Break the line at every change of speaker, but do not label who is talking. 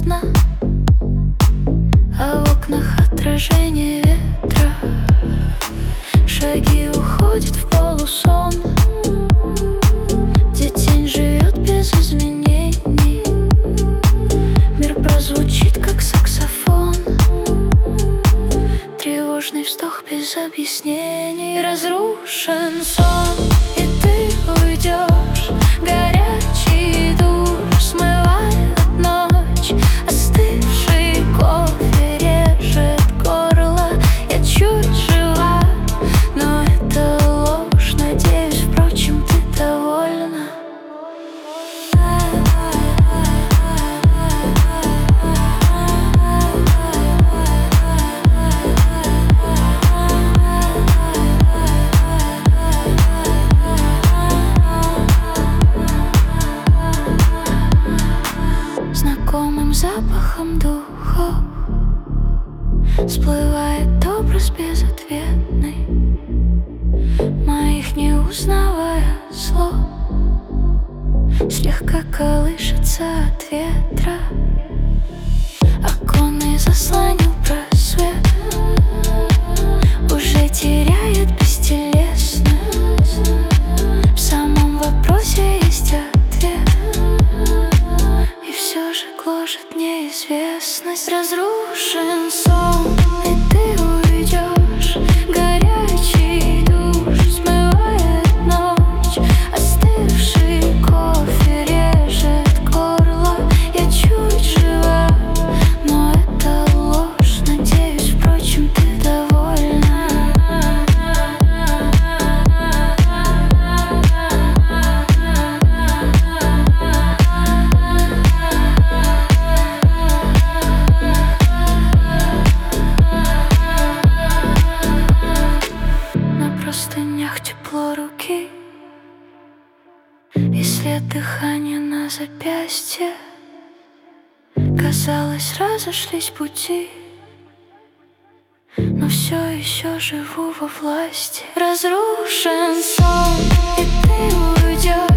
холодно, а в окнах отражение ветра. Шаги уходят в полусон, где тень живет без изменений. Мир прозвучит, как саксофон, тревожный вздох без объяснений. Разрушен сон, и ты уйдешь. Горячий душ смывает ночь, остывший кофе режет горло. Я чуть жива, но это ложь. Надеюсь, впрочем, ты довольна. Знакомым запахом духов всплывает образ безответный, моих не узнавая слов. Слегка колышется от ветра, оконный заслонил просвет, уже теряет бестелесность. В самом вопросе есть ответ, и все же гложет неизвестность. Разрушен сон, и ты уйдешь. Горячий душ смывает ночь, остывший кофе режет горло. Я чуть жива, но это ложь. Надеюсь, впрочем, ты довольна. На простынях тепло руки и след дыхания на запястье. Казалось, разошлись пути, но все еще живу во власти. Разрушен сон, и ты уйдешь.